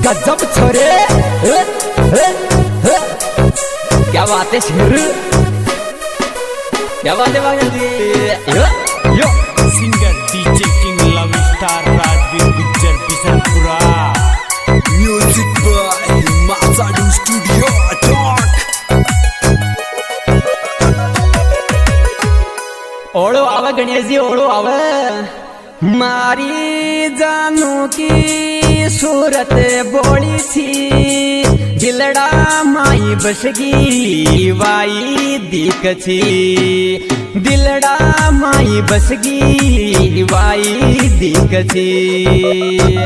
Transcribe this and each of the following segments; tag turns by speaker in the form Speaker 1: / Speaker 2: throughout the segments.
Speaker 1: गजब छोरे। क्या बात है शेर, क्या बात है yo
Speaker 2: singer DJ king love star Rajveer Gujjar Bishanpura.
Speaker 3: Music by Masadu studio talk.
Speaker 1: ओढ़ो आवे गणेश जी ओढ़ो आवे। मारी जानू की सूरत बोली थी, दिलड़ा माई बसगी वाई दिख छी। दिलड़ा माई बसगी वाई दिख छी।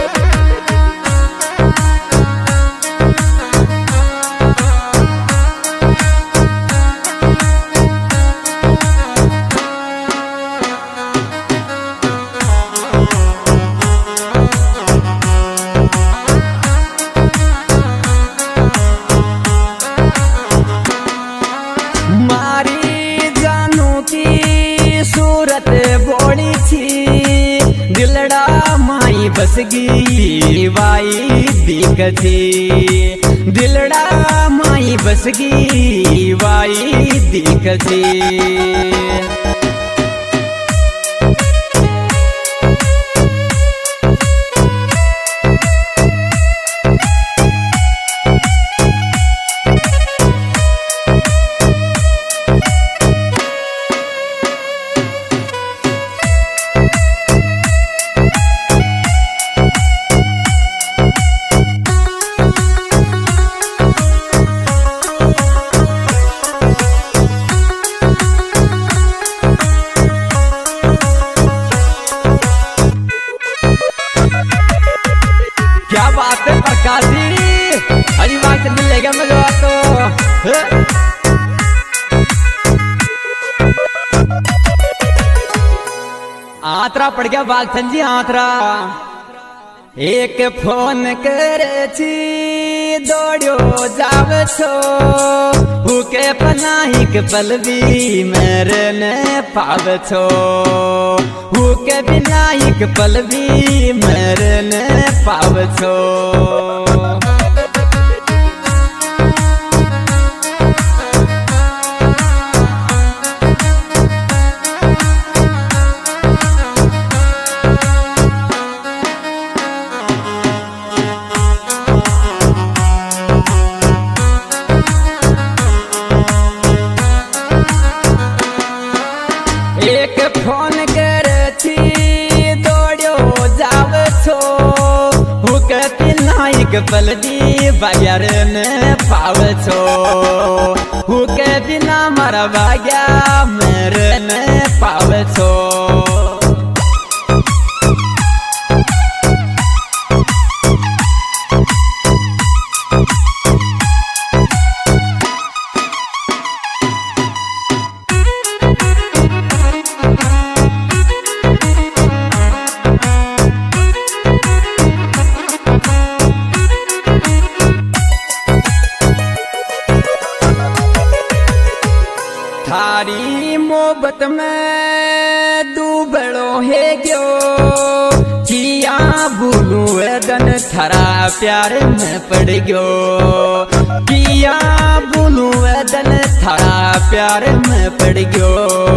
Speaker 1: सूरत बोली थी, दिलड़ा माई बसगी वाई दिख थी। दिलड़ा माई बसगी वाई दिख थी। क्या बात है प्रकाश जी, अरे बात मिलेगा मजा तो। आतरा पड़ गया बालचंद जी आतरा। एक फोन करे छी दौड़ो जाव छो, हुके पनाहिक पलवी मेरे ने पाव छो। हुके बिनाहिक पलवी मेरे ने पाव छो। एक फोन करे छी दौड़ो जाव छो, हुके बिनाहिक पलवी बाजार ने पाव छो। हुके बिना मरा बाग्या मेरे ने पाव छो। थारी मोहब्बत में डूबड़ो है गयो, किया भूलू वेदन थारा प्यार में पड़ गयो। किया भूलू वेदन थारा प्यार में पड़ गयो।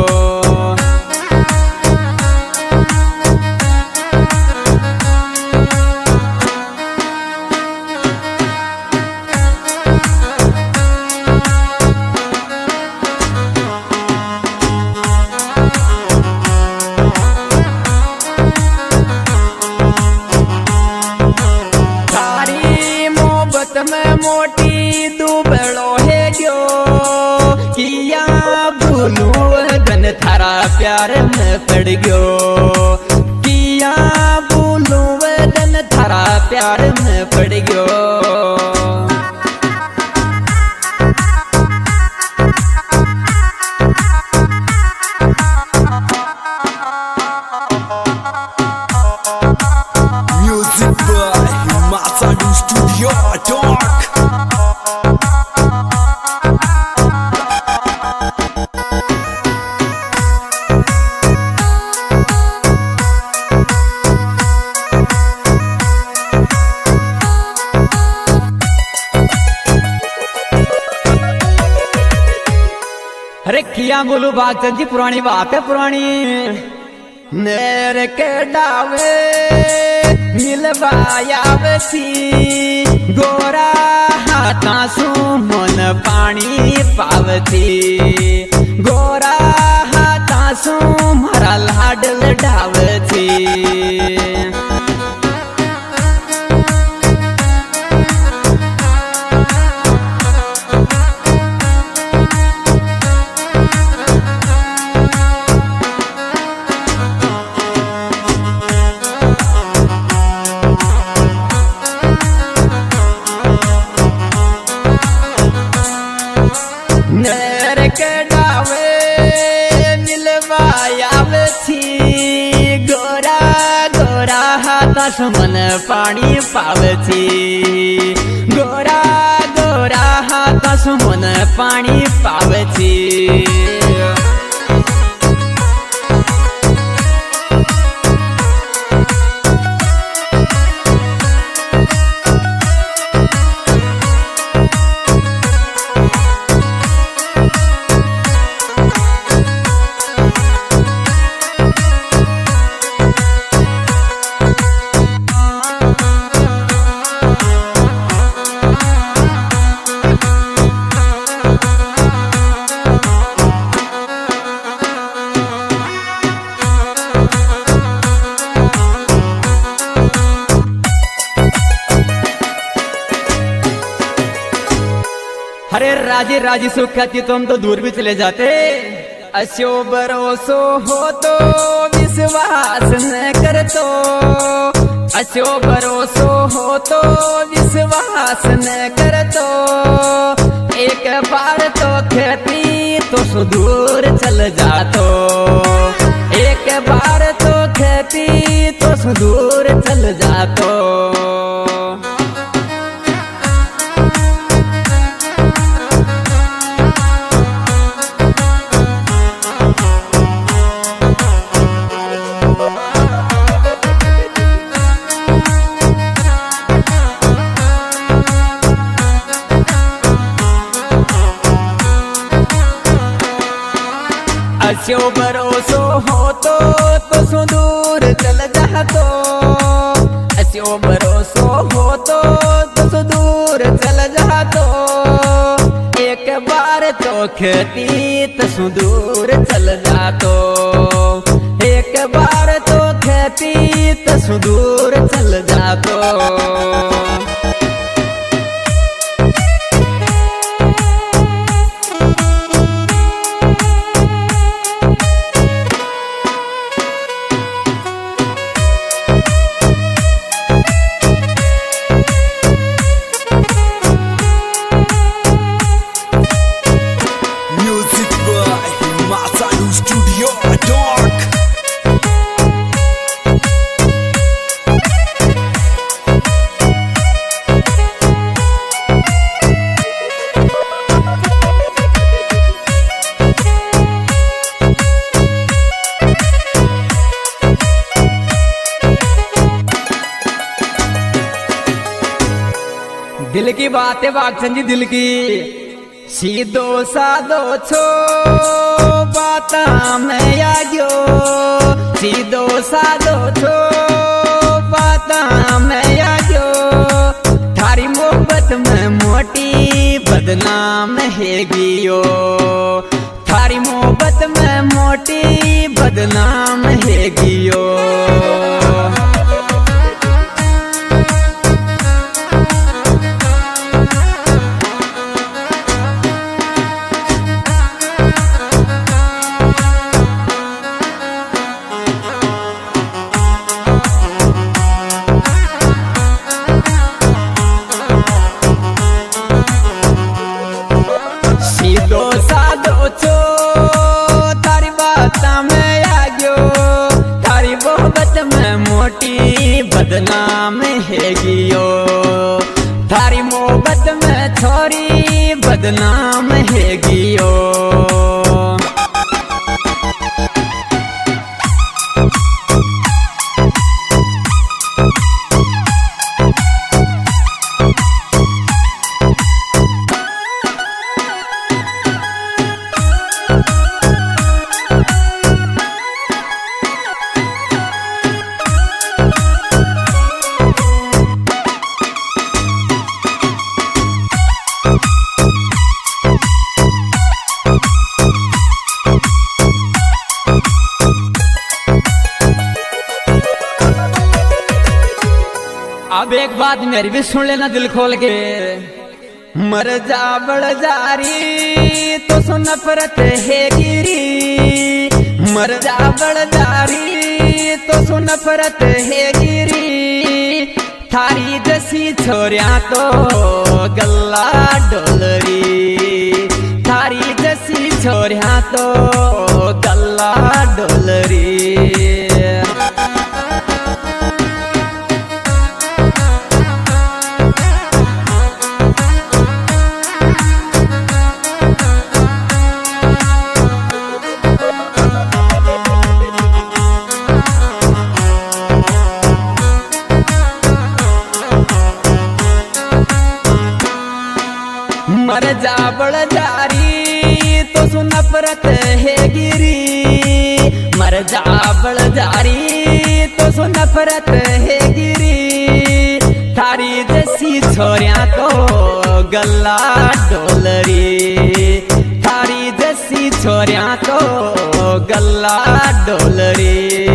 Speaker 1: में मोटी दुबड़ो है गयो, किया भूलू वेदन थारा प्यार में पड़ गयो। किया भूलू वेदन थारा प्यार में पड़ गयो।
Speaker 3: Music by Masadu studio talk.
Speaker 1: किया बोलू बागचंद जी, पुरानी बात है पुरानी। नेर के डावे मिलवाया सी, गोरा हाथा सु मन पानी पावती, गोरा हाथा सु मारा लाडल डावती। नेर के डावे मिलवाया थी, गोरा गोरा हाथा सु मन पानी पावती, गोरा गोरा हाथा सु मन पानी पावती। अरे राजी राजी सुख कहती तुम तो दूर भी चले जाते। अस्यो भरोसो हो तो विश्वास न कर तो, अस्यो भरोसो हो तो विश्वास न कर तो, एक बार तो खेती तो सुदूर चल जातो, एक बार तो खेती तो सुदूर चल जातो। अस्यो भरोसो हो तो सुदूर चल जातो, अस्यो भरोसो हो तो सुदूर चल जातो, एक बार तो खेती तो सुदूर चल जातो, एक बार तो खेती तो सुदूर चल जातो। दिल की बात है बागचंद जी, दिल की। सीधो साधो छो बात में आ गयो, सीधो साधो छो बात में आ गयो, थारी मोहब्बत में मोटी बदनाम है गियो, थारी मोहब्बत में मोटी बदनाम है गियो। सीधो साधो छो थारी बात में आ गयो, थारी मोहब्बत में मोटी बदनाम है गियो, थारी मोहब्बत में छोरी बदनाम है गियो। अब एक बात मेरी भी सुन लेना दिल खोल के। मर जा बड़ जारी तो सो नफरत है गिरी, मर जा बड़ जारी तो सो नफरत है गिरी। थारी जैसी छोरिया तो गल्ला डोलरी, थारी जैसी छोरिया तो गल्ला डोलरी। मर जा बड़ जारी तो सो नफरत है गिरी, मर जा बड़ जारी तो सो नफरत है गिरी। थारी जैसी छोरिया तो गल्ला डोलरी, थारी जैसी छोरिया तो गल्ला डोलरी।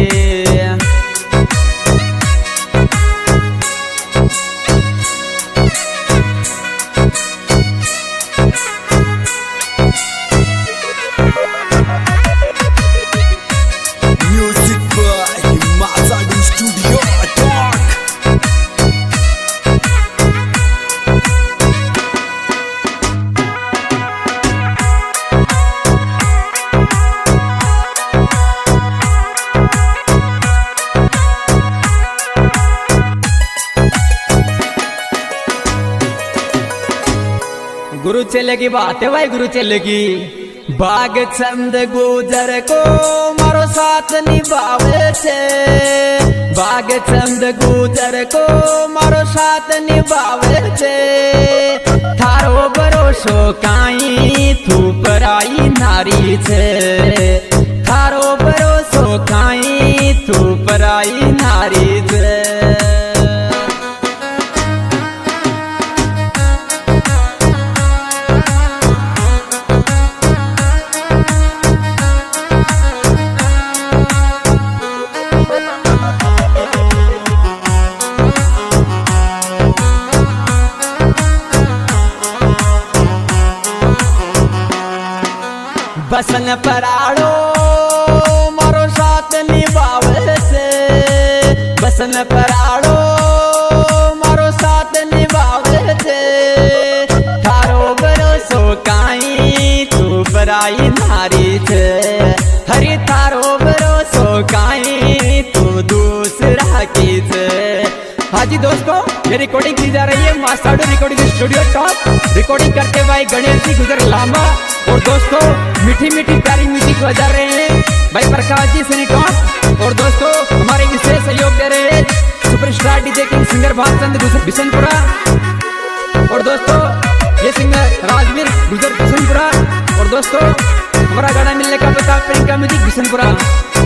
Speaker 1: गुरु चेले की बात है भाई, गुरु चेले की। बाग चंद गुजर को मारो साथ निभावे छे, बाग चंद गुजर को मारो साथ निभावे छे। थारो भरोसो काई तू पराई नारी छे, थारो भरोसो काई तू पराई नारी छे। बसन पराड़ो मारो साथ निभावे से, बसन पराड़ो मारो साथ निभावे से। थारो भरोसो काई तू पराई नारी छे, हरी थारो भरोसो काई तू दूसरा की छे। हाँ जी दोस्तों, ये रिकॉर्डिंग की जा रही है Mastado recording studio top. Recording करते भाई गणेश जी गुजर लांबा, और दोस्तों मीठी मीठी प्यारी म्यूजिक बजा रहे हैं भाई प्रकाश जी सिनेटॉप। और दोस्तों हमारे विशेष सहयोग दे रहे हैं superstar DJ king singer Bhagchand Gujar Bishanpura. और दोस्तों ये सिंगर राजवीर गुजर बिशनपुरा। और दोस्तों हमारा गाना मिलने का पता प्रियंका म्यूजिक बिशनपुरा।